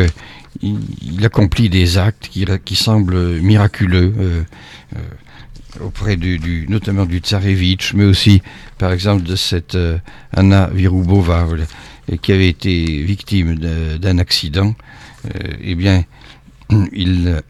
il accomplit des actes qui semblent miraculeux auprès notamment du tsarevitch, mais aussi, par exemple, de cette Anna Virubova, qui avait été victime d'un accident. Eh bien, un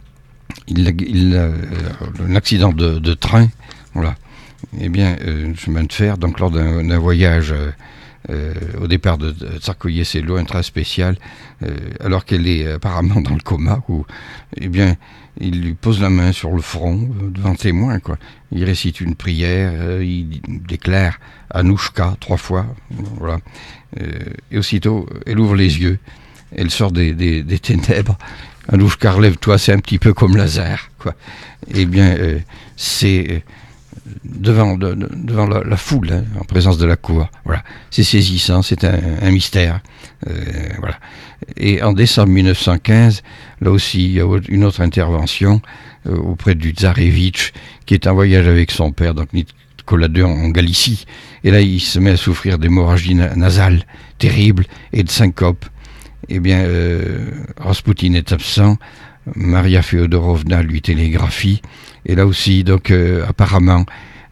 accident de train, voilà. Eh bien, chemin de fer, donc lors d'un voyage au départ de Tsarskoye-Selo, un train spécial, alors qu'elle est apparemment dans le coma, eh bien, il lui pose la main sur le front devant témoin, quoi. Il récite une prière, il déclare Anouchka 3 fois, voilà. Et aussitôt, elle ouvre les yeux, elle sort des ténèbres. Anouchka, relève-toi, c'est un petit peu comme Lazare, quoi. Eh bien, c'est devant la foule, hein, en présence de la cour. Voilà. C'est saisissant, c'est un mystère. Voilà. Et en décembre 1915, là aussi, il y a une autre intervention auprès du tsarevitch, qui est en voyage avec son père, donc Nicolas II, en Galicie. Et là, il se met à souffrir d'hémorragie nasale terrible et de syncope. Eh bien, Raspoutine est absent, Maria Féodorovna lui télégraphie, et là aussi, donc, apparemment,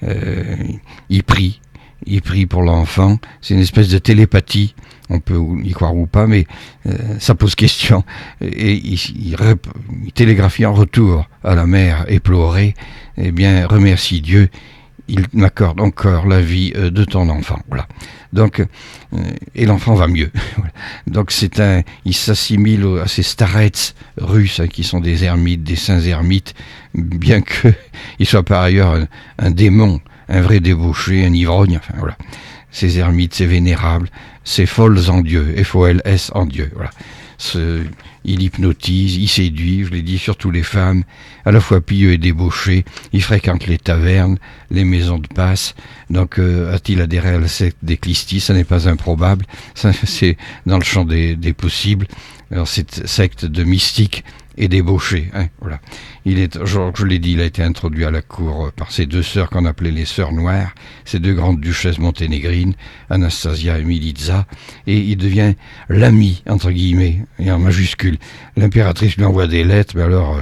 il prie pour l'enfant. C'est une espèce de télépathie, on peut y croire ou pas, mais ça pose question. Et il télégraphie en retour à la mère éplorée, eh bien, remercie Dieu, il m'accorde encore la vie de ton enfant. Voilà. Donc, et l'enfant va mieux. Donc il s'assimile à ces starets russes, hein, qui sont des ermites, des saints ermites, bien qu'il soit par ailleurs un démon, un vrai débauché, un ivrogne. Enfin voilà. Ces ermites, ces vénérables, ces folles en Dieu, F-O-L-S en Dieu. Voilà. Il hypnotise, il séduit, je l'ai dit, surtout les femmes, à la fois pieux et débauchés. Il fréquente les tavernes, les maisons de passe. Donc, a-t-il adhéré à la secte des Clistis? Ça n'est pas improbable. Ça, c'est dans le champ des possibles. Alors, cette secte de mystiques et débauchés, hein, voilà. Je l'ai dit, il a été introduit à la cour par ses 2 sœurs qu'on appelait les sœurs noires, ces 2 grandes duchesses monténégrines, Anastasia et Milica, et il devient l'ami, entre guillemets, et en majuscule. L'impératrice lui envoie des lettres, mais alors,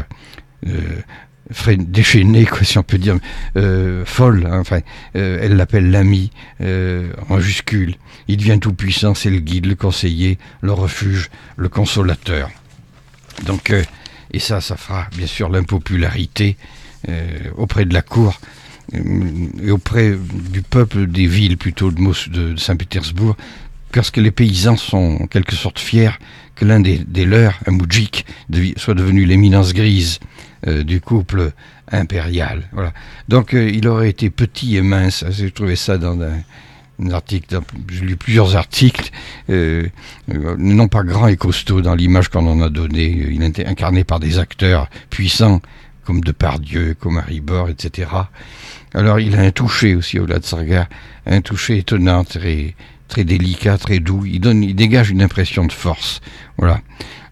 déchaînée, quoi, si on peut dire, folle, hein, enfin, elle l'appelle l'ami, en majuscule. Il devient tout puissant, c'est le guide, le conseiller, le refuge, le consolateur. Donc, et ça fera bien sûr l'impopularité auprès de la cour et auprès du peuple des villes plutôt de Saint-Pétersbourg, parce que les paysans sont en quelque sorte fiers que l'un des leurs, un moudjik, soit devenu l'éminence grise du couple impérial. Voilà. Donc il aurait été petit et mince. J'ai trouvé ça dans un article, j'ai lu plusieurs articles, non pas grand et costaud dans l'image qu'on en a donnée. Il était incarné par des acteurs puissants, comme Depardieu, comme Haribor, etc. Alors il a un toucher aussi, au-delà de Sargar, un toucher étonnant, très, très délicat, très doux. Il dégage une impression de force. Voilà.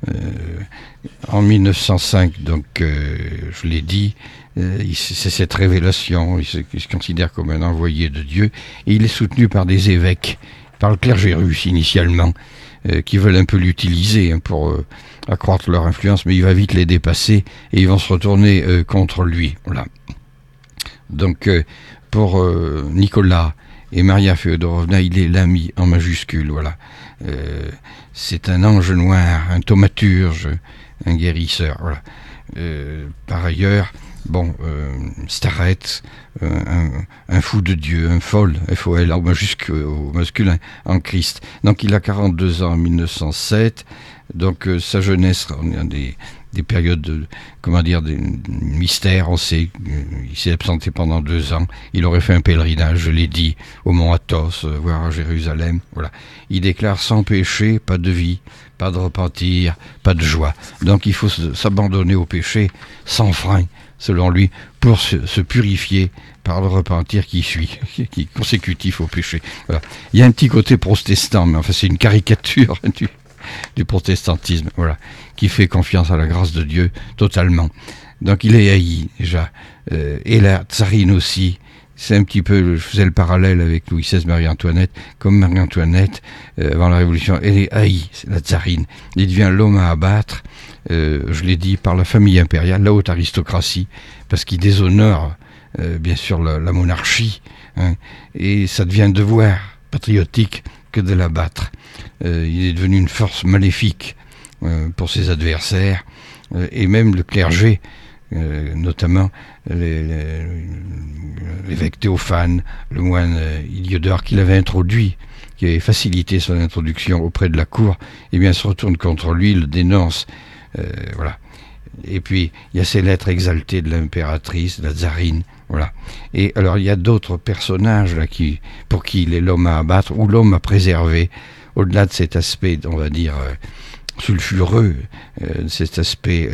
En 1905, donc, je l'ai dit, c'est cette révélation, il se considère comme un envoyé de Dieu, et il est soutenu par des évêques, par le clergé russe initialement, qui veulent un peu l'utiliser, hein, pour accroître leur influence, mais il va vite les dépasser, et ils vont se retourner contre lui. Voilà. Donc, pour Nicolas et Maria Féodorovna, il est l'ami en majuscule, voilà. C'est un ange noir, un thaumaturge, un guérisseur, voilà. Par ailleurs, bon, Staret, un fou de Dieu, un folle, F-O-L, au masculin, en Christ. Donc il a 42 ans en 1907, donc sa jeunesse, on a des périodes de, des mystères, on sait, il s'est absenté pendant 2 ans, il aurait fait un pèlerinage, je l'ai dit, au mont Athos, voire à Jérusalem, voilà. Il déclare sans péché, pas de vie, pas de repentir, pas de joie. Donc il faut s'abandonner au péché sans frein, selon lui, pour se purifier par le repentir qui suit, qui est consécutif au péché. Voilà. Il y a un petit côté protestant, mais enfin c'est une caricature du protestantisme, voilà, qui fait confiance à la grâce de Dieu totalement. Donc il est haï déjà, et la tsarine aussi, c'est un petit peu, je faisais le parallèle avec Louis XVI, Marie-Antoinette. Comme Marie-Antoinette, avant la Révolution, elle est haïe, c'est la tsarine. Il devient l'homme à abattre, je l'ai dit, par la famille impériale, la haute aristocratie, parce qu'il déshonore, bien sûr, la monarchie, hein, et ça devient un devoir patriotique que de l'abattre. Il est devenu une force maléfique pour ses adversaires, et même le clergé, notamment l'évêque Théophane, le moine Iliodore, qui l'avait introduit, qui avait facilité son introduction auprès de la cour, eh bien se retourne contre lui, le dénonce, voilà. Et puis il y a ces lettres exaltées de l'impératrice, de la tsarine, voilà. Et alors il y a d'autres personnages là pour qui il est l'homme à abattre ou l'homme à préserver, au-delà de cet aspect, on va dire, sulfureux, cet aspect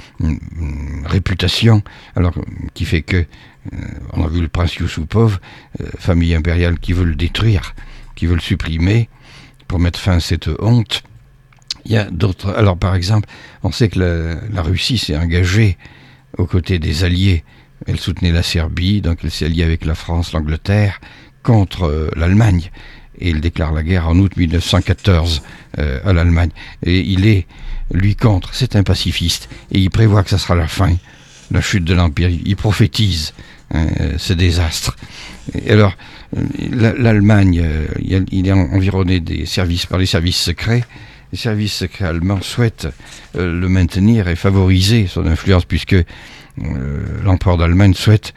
réputation, alors qui fait que on a vu le prince Yusupov, famille impériale qui veut le détruire, qui veut le supprimer pour mettre fin à cette honte. Il y a d'autres. Alors par exemple, on sait que la Russie s'est engagée aux côtés des Alliés. Elle soutenait la Serbie, donc elle s'est alliée avec la France, l'Angleterre, contre l'Allemagne. Et il déclare la guerre en août 1914 à l'Allemagne. Et il est, lui, contre. C'est un pacifiste. Et il prévoit que ça sera la fin, la chute de l'Empire. Il prophétise ce désastre. Et alors, l'Allemagne, il est environné par les services secrets. Les services secrets allemands souhaitent le maintenir et favoriser son influence, puisque l'empereur d'Allemagne souhaite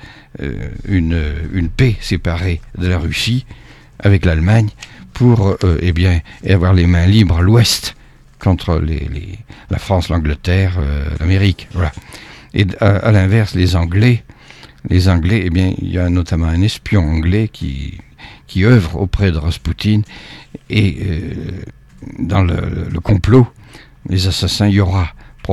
une paix séparée de la Russie avec l'Allemagne pour avoir les mains libres à l'ouest contre la France, l'Angleterre, l'Amérique. Voilà. Et à l'inverse, les Anglais, eh bien, il y a notamment un espion anglais qui œuvre auprès de Raspoutine, et dans le complot, les assassins, il y aura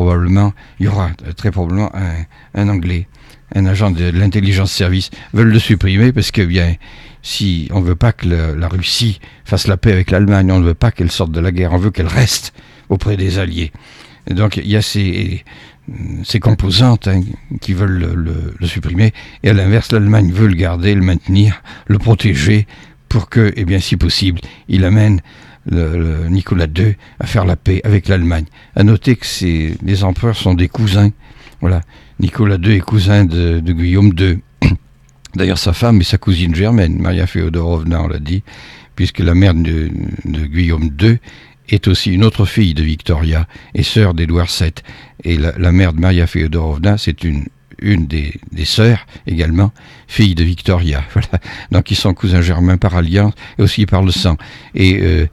très probablement un Anglais, un agent de l'intelligence service. Veulent le supprimer parce que, bien, si on ne veut pas que la Russie fasse la paix avec l'Allemagne, on ne veut pas qu'elle sorte de la guerre, on veut qu'elle reste auprès des Alliés. Et donc il y a ces composantes qui veulent le supprimer, et à l'inverse, l'Allemagne veut le garder, le maintenir, le protéger, pour que, eh bien, si possible, il amène le Nicolas II à faire la paix avec l'Allemagne. À noter que les empereurs sont des cousins. Voilà. Nicolas II est cousin de Guillaume II. D'ailleurs, sa femme est sa cousine germaine, Maria Féodorovna, on l'a dit, puisque la mère de Guillaume II est aussi une autre fille de Victoria et sœur d'Édouard VII. Et la mère de Maria Féodorovna, c'est une des sœurs également, fille de Victoria. Voilà. Donc ils sont cousins germains par alliance et aussi par le sang. Et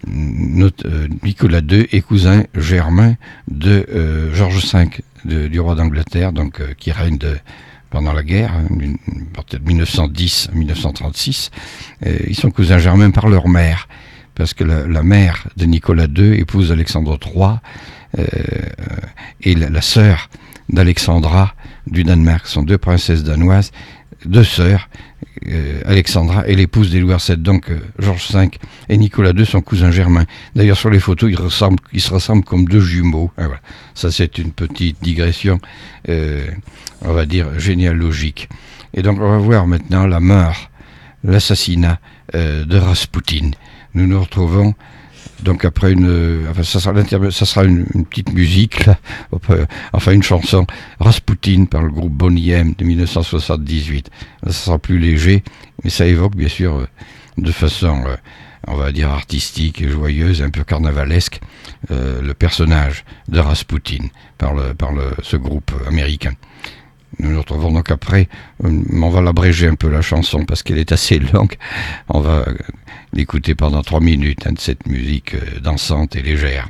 Nicolas II est cousin germain de George V, du roi d'Angleterre, donc qui règne pendant la guerre, peut-être 1910 à 1936. Ils sont cousins germains par leur mère, parce que la mère de Nicolas II épouse Alexandre III, et la sœur d'Alexandra du Danemark. Ce sont deux princesses danoises, deux sœurs, Alexandra et l'épouse d'Édouard VII. Donc Georges V et Nicolas II sont cousins germains. D'ailleurs, sur les photos, ils se ressemblent comme deux jumeaux. Et voilà. Ça, c'est une petite digression, on va dire, généalogique. Et donc, on va voir maintenant la mort, l'assassinat de Raspoutine. Nous nous retrouvons donc après ça sera une petite musique là, enfin une chanson, Raspoutine par le groupe Boney M de 1978. Ça sera plus léger, mais ça évoque bien sûr de façon, on va dire, artistique et joyeuse, un peu carnavalesque, le personnage de Raspoutine par ce groupe américain. Nous nous retrouvons donc après, on va l'abréger un peu la chanson parce qu'elle est assez longue. On va l'écouter pendant 3 minutes, de cette musique dansante et légère.